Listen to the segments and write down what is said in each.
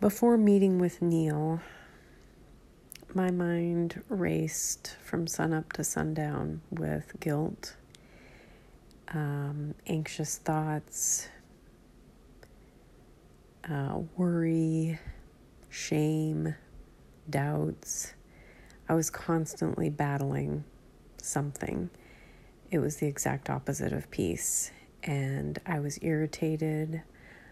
Before meeting with Neil, my mind raced from sunup to sundown with guilt, anxious thoughts, worry, shame, doubts. I was constantly battling something. It was the exact opposite of peace. And I was irritated.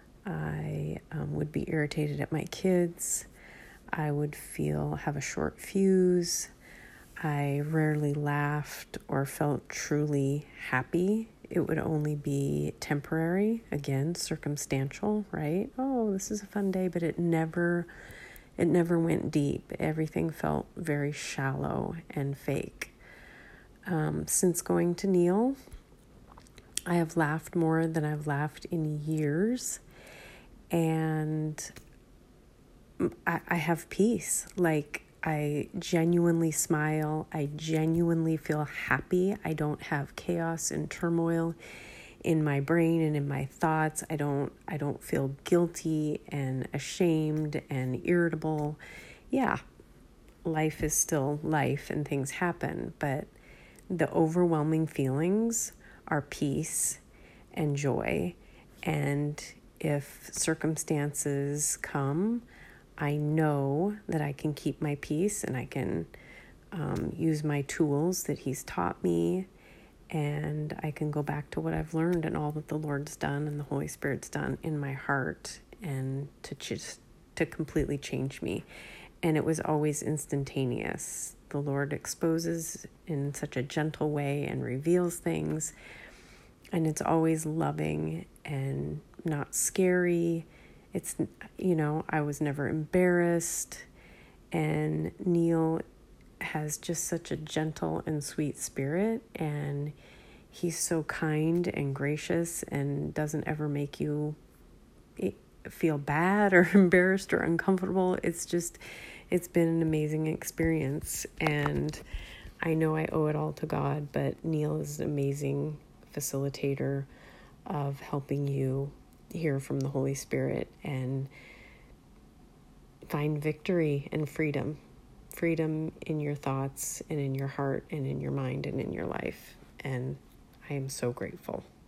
I would be irritated at my kids. I would have a short fuse. I rarely laughed or felt truly happy. It would only be temporary, again, circumstantial, right? Oh, this is a fun day, but it never went deep. Everything felt very shallow and fake. Since going to Neil, I have laughed more than I've laughed in years, and I have peace. Like, I genuinely smile. I genuinely feel happy. I don't have chaos and turmoil in my brain and in my thoughts. I don't feel guilty and ashamed and irritable. Yeah, life is still life and things happen, but the overwhelming feelings are peace and joy. And if circumstances come, I know that I can keep my peace and I can use my tools that He's taught me, and I can go back to what I've learned and all that the Lord's done and the Holy Spirit's done in my heart, and to completely change me. And it was always instantaneous. The Lord exposes in such a gentle way and reveals things, and it's always loving and not scary. It's, I was never embarrassed, and Neil has just such a gentle and sweet spirit, and he's so kind and gracious and doesn't ever make you feel bad or embarrassed or uncomfortable. It's been an amazing experience, and I know I owe it all to God, but Neil is an amazing facilitator of helping you hear from the Holy Spirit and find victory and freedom in your thoughts and in your heart and in your mind and in your life. And I am so grateful.